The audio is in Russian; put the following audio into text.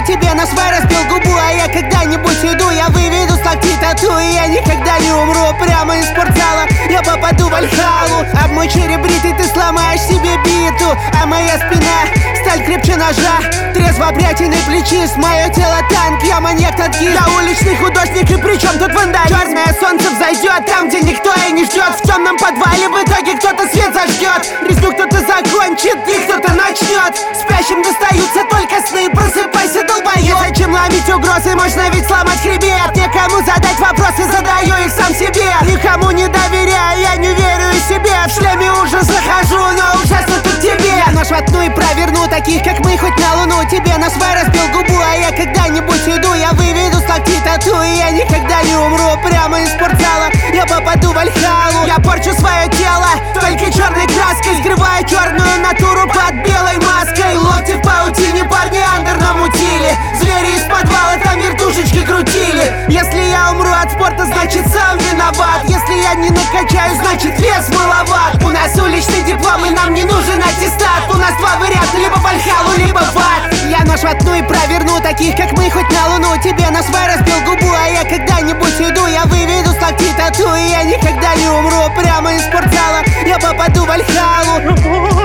тебе на свай разбил губу. А я когда-нибудь уйду, я выведу с локти тату. И я никогда не умру прямо из спортзала. Я попаду в Вальхалу. Об мой череп бритый ты сломаешь себе биту. А моя спина сталь крепче ножа. Трезво обрятенный плечист, мое тело танк. Я маньяк танкист, я уличный художник. И причем тут вандализм? Черное солнце взойдет там, где никто и не ждет. В темном подвале в итоге кто-то свет зажгет. Резню кто-то закончит и кто-то начнет. Спящим достаются только сны. Просыпайся, долбоёб. Зачем ломить угрозы, можно ведь сломать хребет. Некому задать вопросы, задаю их сам себе. Никому не доверяю, я не верю и себе. В шлеме ужас захожу, но ужасно тут тебе. Я нож воткну и проверну таких, как мы, хоть на луну. Тебе на свай разбил губу, а я когда-нибудь уйду. Я выведу с локти тату, и я никогда не умру прямо из спортзала. Я попаду в Вальхалу. Я порчу свое тело только черной краской, скрываю черную натуру под белой маской. Локти в паутине, парни андер намутили. Звери из подвала там вертушечки крутили. Если я умру от спорта, значит сам виноват. Если я не накачаю, значит вес маловат. У нас уличный диплом и нам не нужен аттестат. У нас два варианта, либо в Вальхалу, либо в ад. Я нож воткну и проверну таких, как мы, хоть на луну. Тебе на свай разбил губу, а я когда-нибудь уйду. Я выведу с локти тату, и я никогда не умру прямо из спортзала. Я попаду в Вальхалу.